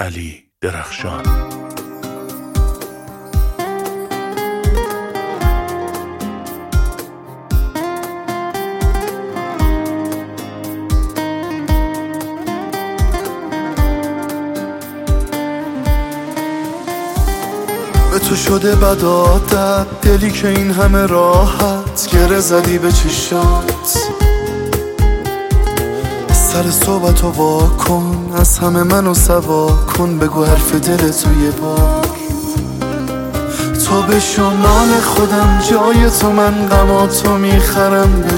علی درخشان. به تو شده بد عادت، دلی که این همه راحت گره زدی به چشات. سر صحبتو وا کن، از همه منو سوا کن، بگو حرف دلتو یه بار. تو به شمال خودم، جای تو من غماتو میخرم به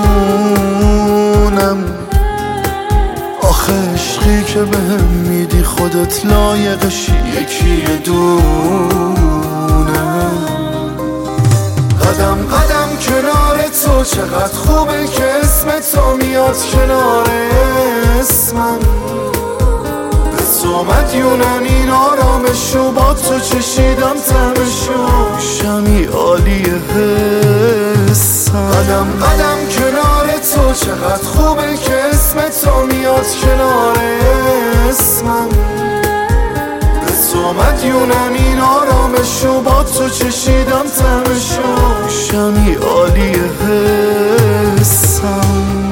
جونم. آخه عشقی که بهم میدی خودت لایقشی یکی دونم. قدم قدم کنار تو، چقدر خوبه که اسم تو میاد کنار اسمم. به تو مدیونم این آرامشو، با تو چشیدم طعمشو، شمی عالی حسم. قدم قدم کنار تو، چقدر خوبه که اسم تو میاد کنار اسمم. به تو مدیونم این آرامشو، با تو چشیدم طعمشو، شمی عالی حسم.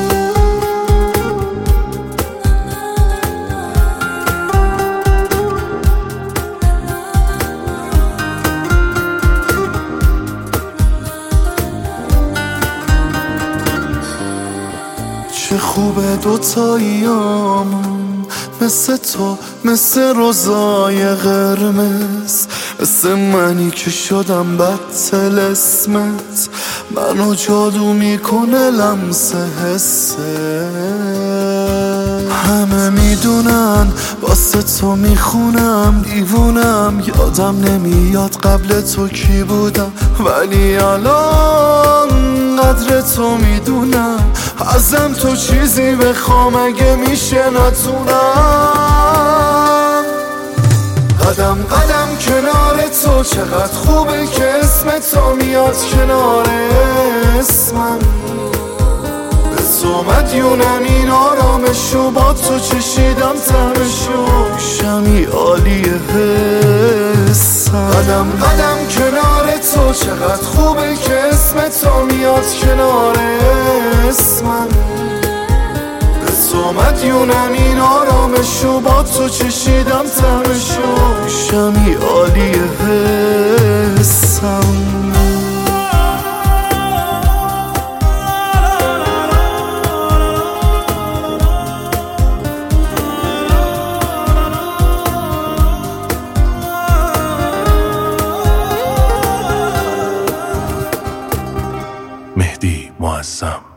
چه خوبه دوتاییامون، مثل تو، مثل روزای قرمز، مثل منی که شدم بدتل اسمت. منو جادو میکنه لمس حسه. همه میدونن واسه تو میخونم، دیوونم، یادم نمیاد قبل تو کی بودم، ولی الان قدر تو میدونم. ازم تو چیزی بخوام اگه میشه نتونم. قدم قدم کنار تو، چقدر خوبه که اسم تو میاد کنار اسمم. به تو مدیونم این آرامشو، با تو چشیدم طعمشو، شمی عالی حسم. قدم قدم کنار تو، چقدر خوبه که اسم تو میاد کنار اسمم. به تو مدیونم این آرامشو، با تو چشیدم طعمشو، شمی عالی حسم. مهدی معظم.